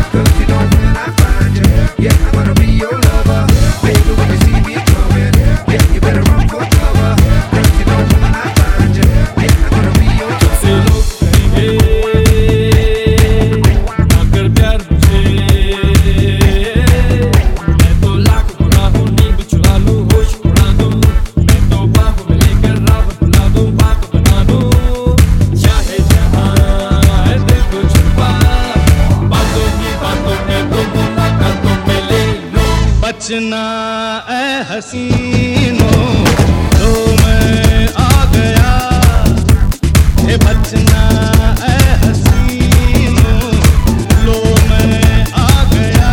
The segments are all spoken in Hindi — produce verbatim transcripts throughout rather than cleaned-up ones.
'cause you know when I find you, yeah, I'm gonna be your lover. Baby, when you see me coming, yeah, you better run for cover. 'Cause you know when I find you, yeah, I'm gonna be your lover. से लोग कहेंगे ना कर प्यार मुझे, मैं तो लाख बुरा हूँ, नींद चुरा लूँ, होश उड़ा दूँ, मैं तो बाहों में लेकर रावत बुला दूँ, बात बना दूँ, चाहे जहाँ है दिल को छुपा, बातों ही बातों में तो मुलाकातों में ले लो। बचना ऐ हसीनों, तो मैं आ गया, ये बचना ऐ हसीनों, लो मैं आ गया।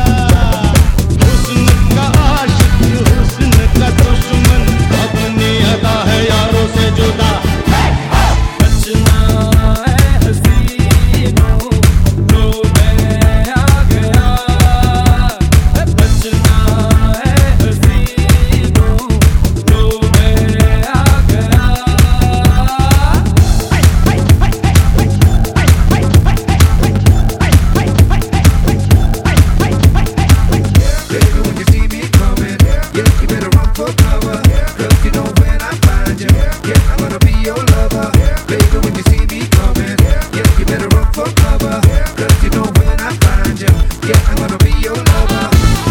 हुस्न का आशिक, हुस्न का दुश्मन, अपनी अदा है यारों से जुदा। बचना ऐ हसीनों, लो मैं आ गया। बचना ऐ हसीनों, लो मैं आ गया। Baby, when you see me coming, yeah, you better run for cover. 'Cause you know when I find you, yeah, I'm gonna be your lover. Baby, when you see me coming, yeah, you better run for cover. 'Cause you know when I find you, yeah, I'm gonna be your lover.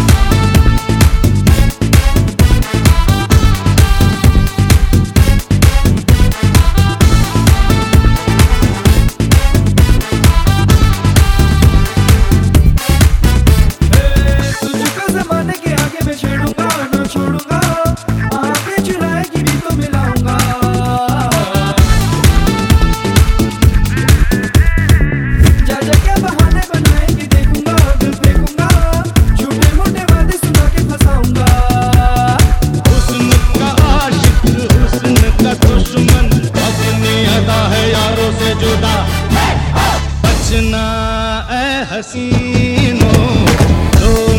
तुझको ज़माने के आगे मैं छेड़ूंगा, ना छोड़ूंगा, आँखें चुराएगी भी तो मिलाऊंगा। जा जा क्या बहाने बनाएगी देखूंगा, दिल फेंकूंगा, झूठे मोटे वादे सुना के फंसाऊंगा। हुस्न का आशिक, हुस्न का दुश्मन, अपनी अदा है यारों से जुदा। बचना ऐ हसीनों, तो